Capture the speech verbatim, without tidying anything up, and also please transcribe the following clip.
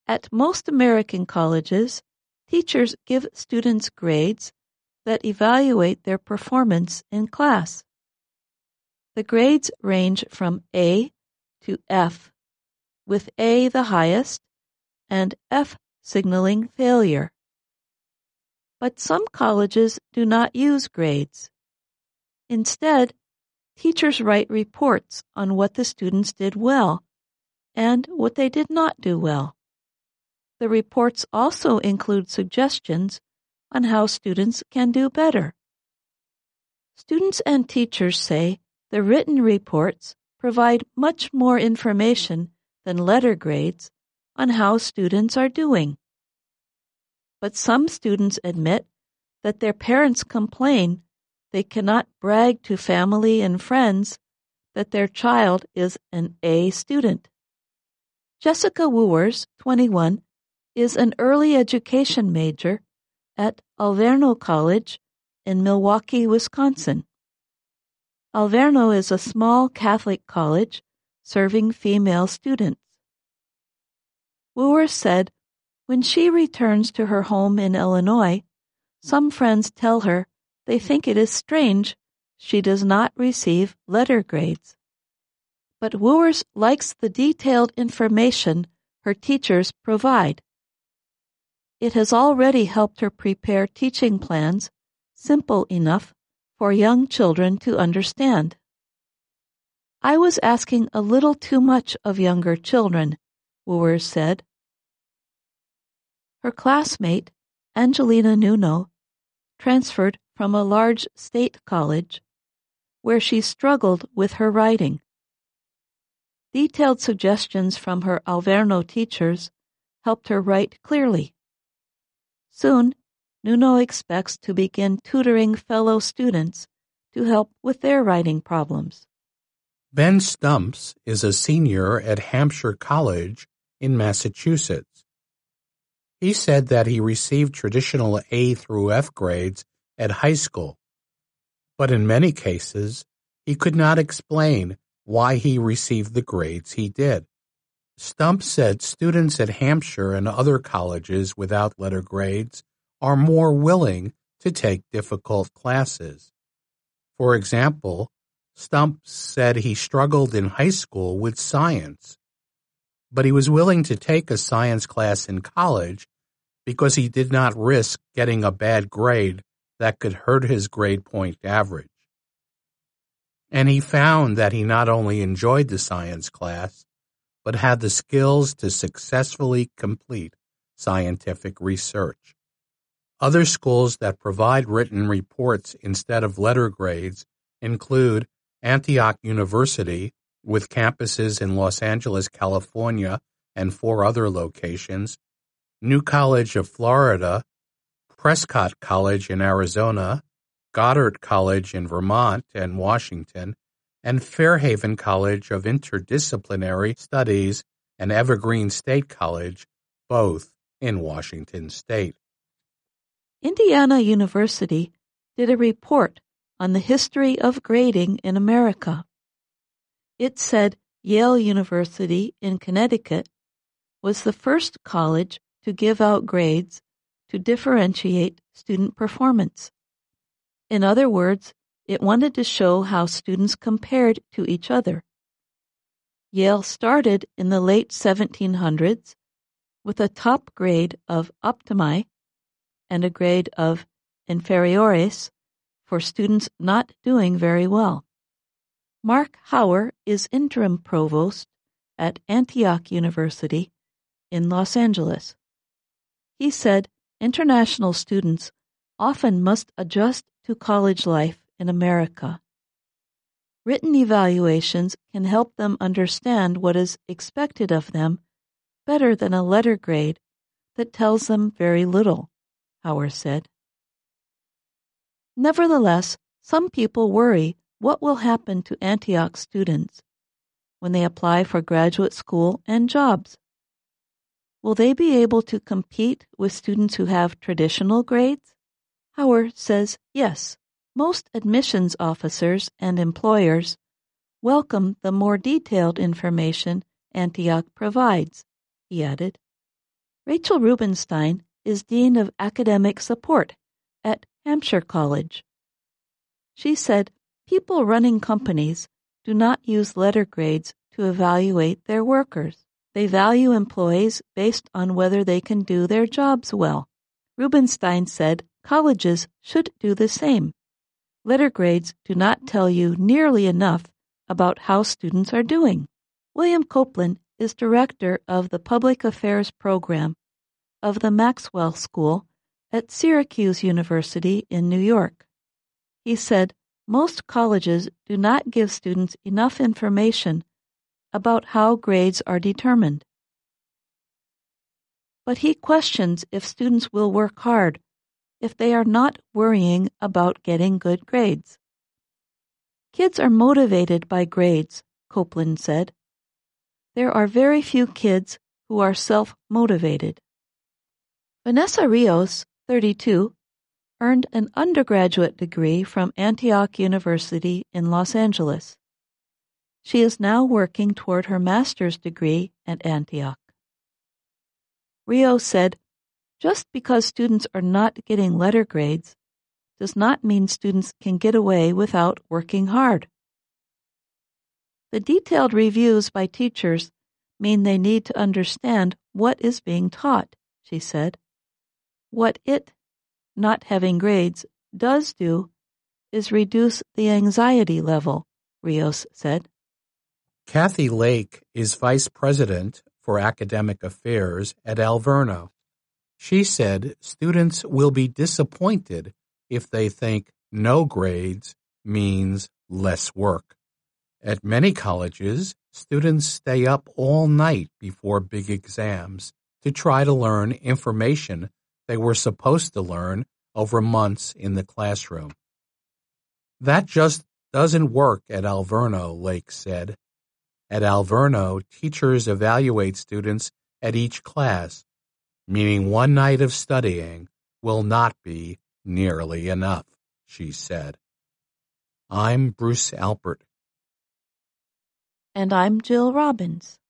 At most American colleges, teachers give students grades that evaluate their performance in class. The grades range from A to F, with A the highest and F signaling failure. But some colleges do not use grades. Instead, teachers write reports on what the students did well and what they did not do well. The reports also include suggestions on how students can do better. Students and teachers say the written reports provide much more information than letter grades on how students are doing. But some students admit that their parents complain they cannot brag to family and friends that their child is an A student. Jessica Wooers, twenty-one, is an early education major at Alverno College in Milwaukee, Wisconsin. Alverno is a small Catholic college serving female students. Wooers said when she returns to her home in Illinois, some friends tell her they think it is strange she does not receive letter grades. But Wooers likes the detailed information her teachers provide. It has already helped her prepare teaching plans simple enough for young children to understand. I was asking a little too much of younger children, Wooers said. Her classmate, Angelina Nuno, transferred from a large state college where she struggled with her writing. Detailed suggestions from her Alverno teachers helped her write clearly. Soon, Nuno expects to begin tutoring fellow students to help with their writing problems. Ben Stumps is a senior at Hampshire College in Massachusetts. He said that he received traditional A through F grades at high school, but in many cases, he could not explain why he received the grades he did. Stump said students at Hampshire and other colleges without letter grades are more willing to take difficult classes. For example, Stump said he struggled in high school with science, but he was willing to take a science class in college because he did not risk getting a bad grade that could hurt his grade point average. And he found that he not only enjoyed the science class, but had the skills to successfully complete scientific research. Other schools that provide written reports instead of letter grades include Antioch University, with campuses in Los Angeles, California, and four other locations, New College of Florida, Prescott College in Arizona, Goddard College in Vermont and Washington, and Fairhaven College of Interdisciplinary Studies and Evergreen State College, both in Washington State. Indiana University did a report on the history of grading in America. It said Yale University in Connecticut was the first college to give out grades to differentiate student performance. In other words, it wanted to show how students compared to each other. Yale started in the late seventeen hundreds with a top grade of optimi and a grade of inferiores for students not doing very well. Mark Hauer is interim provost at Antioch University in Los Angeles. He said international students often must adjust to college life in America. Written evaluations can help them understand what is expected of them better than a letter grade that tells them very little, Hauer said. Nevertheless, some people worry what will happen to Antioch students when they apply for graduate school and jobs. Will they be able to compete with students who have traditional grades? Hauer says yes. Most admissions officers and employers welcome the more detailed information Antioch provides, he added. Rachel Rubenstein is Dean of Academic Support at Hampshire College. She said people running companies do not use letter grades to evaluate their workers. They value employees based on whether they can do their jobs well. Rubenstein said colleges should do the same. Letter grades do not tell you nearly enough about how students are doing. William Copeland is director of the Public Affairs Program of the Maxwell School at Syracuse University in New York. He said most colleges do not give students enough information about how grades are determined. But he questions if students will work hard if they are not worrying about getting good grades. Kids are motivated by grades, Copeland said. There are very few kids who are self-motivated. Vanessa Rios, thirty-two, earned an undergraduate degree from Antioch University in Los Angeles. She is now working toward her master's degree at Antioch. Rios said, just because students are not getting letter grades does not mean students can get away without working hard. The detailed reviews by teachers mean they need to understand what is being taught, she said. What it, not having grades, does do is reduce the anxiety level, Rios said. Kathy Lake is Vice President for Academic Affairs at Alverno. She said students will be disappointed if they think no grades means less work. At many colleges, students stay up all night before big exams to try to learn information they were supposed to learn over months in the classroom. That just doesn't work at Alverno, Lake said. At Alverno, teachers evaluate students at each class, meaning one night of studying will not be nearly enough, she said. I'm Bruce Alpert. And I'm Jill Robbins.